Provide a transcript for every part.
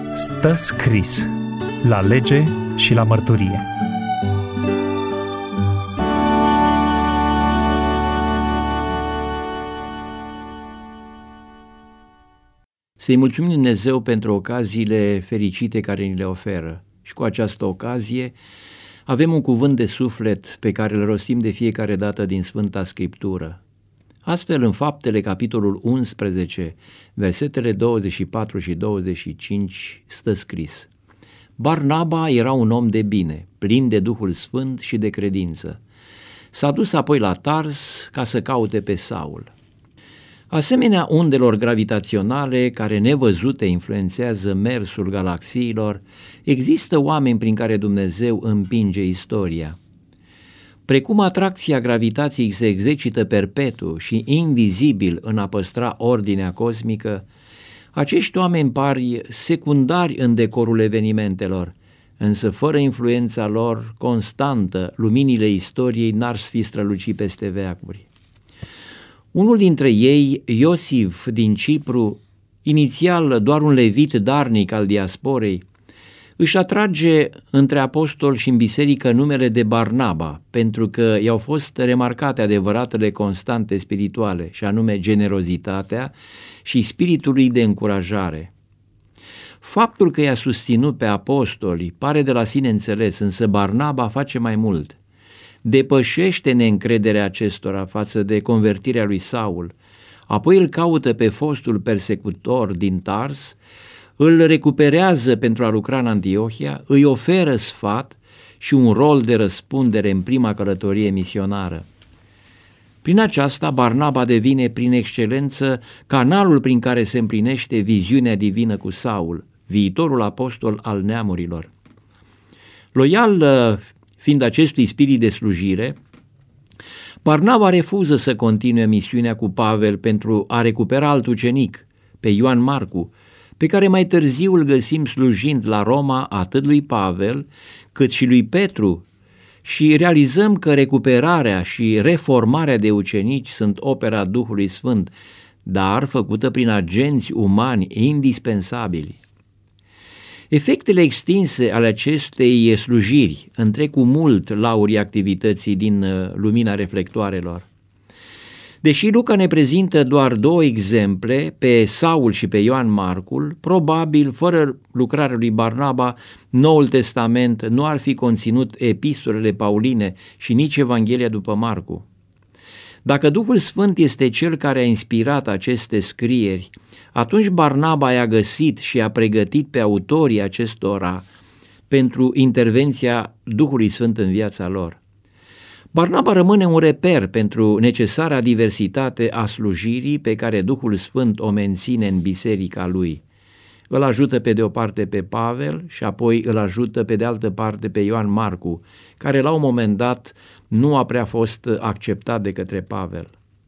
Stă scris la lege și la mărturie. Să-i mulțumim Dumnezeu pentru ocaziile fericite care ni le oferă. Și cu această ocazie avem un cuvânt de suflet pe care îl rostim de fiecare dată din Sfânta Scriptură. Astfel, în Faptele, capitolul 11, versetele 24 și 25, stă scris: Barnaba era un om de bine, plin de Duhul Sfânt și de credință. S-a dus apoi la Tars ca să caute pe Saul. Asemenea undelor gravitaționale care nevăzute influențează mersul galaxiilor, există oameni prin care Dumnezeu împinge istoria. Precum atracția gravitației se exercită perpetu și invizibil în a păstra ordinea cosmică, acești oameni par secundari în decorul evenimentelor, însă fără influența lor constantă, luminile istoriei n-ar fi strălucit peste veacuri. Unul dintre ei, Iosif din Cipru, inițial doar un levit darnic al diasporei, își atrage între apostoli și în biserică numele de Barnaba, pentru că i-au fost remarcate adevăratele constante spirituale, și anume generozitatea și spiritul lui de încurajare. Faptul că i-a susținut pe apostoli pare de la sine înțeles, însă Barnaba face mai mult. Depășește neîncrederea acestora față de convertirea lui Saul, apoi îl caută pe fostul persecutor din Tars, îl recuperează pentru a lucra în Antiohia, îi oferă sfat și un rol de răspundere în prima călătorie misionară. Prin aceasta, Barnaba devine prin excelență canalul prin care se împlinește viziunea divină cu Saul, viitorul apostol al neamurilor. Loial fiind acestui spirit de slujire, Barnaba refuză să continue misiunea cu Pavel pentru a recupera alt ucenic, pe Ioan Marcu, pe care mai târziu îl găsim slujind la Roma atât lui Pavel cât și lui Petru, și realizăm că recuperarea și reformarea de ucenici sunt opera Duhului Sfânt, dar făcută prin agenți umani indispensabili. Efectele extinse ale acestei slujiri întrec cu mult laurii activității din lumina reflectoarelor. Deși Luca ne prezintă doar două exemple, pe Saul și pe Ioan Marcul, probabil, fără lucrarea lui Barnaba, Noul Testament nu ar fi conținut epistolele pauline și nici Evanghelia după Marcu. Dacă Duhul Sfânt este cel care a inspirat aceste scrieri, atunci Barnaba i-a găsit și a pregătit pe autorii acestora pentru intervenția Duhului Sfânt în viața lor. Barnaba rămâne un reper pentru necesara diversitate a slujirii pe care Duhul Sfânt o menține în biserica lui. Îl ajută pe de o parte pe Pavel și apoi îl ajută pe de altă parte pe Ioan Marcu, care la un moment dat nu a prea fost acceptat de către Pavel.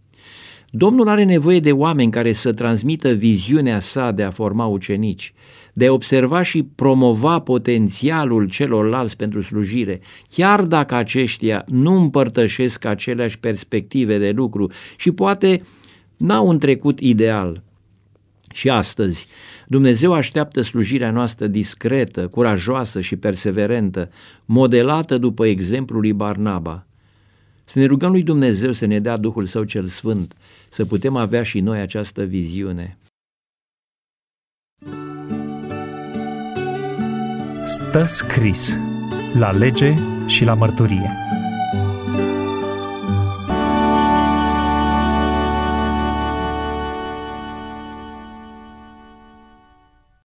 Domnul are nevoie de oameni care să transmită viziunea sa de a forma ucenici, de a observa și promova potențialul celorlalți pentru slujire, chiar dacă aceștia nu împărtășesc aceleași perspective de lucru și poate n-au un trecut ideal. Și astăzi, Dumnezeu așteaptă slujirea noastră discretă, curajoasă și perseverentă, modelată după exemplul lui Barnaba. Să ne rugăm lui Dumnezeu să ne dea Duhul Său cel Sfânt, să putem avea și noi această viziune. Stă scris la lege și la mărturie.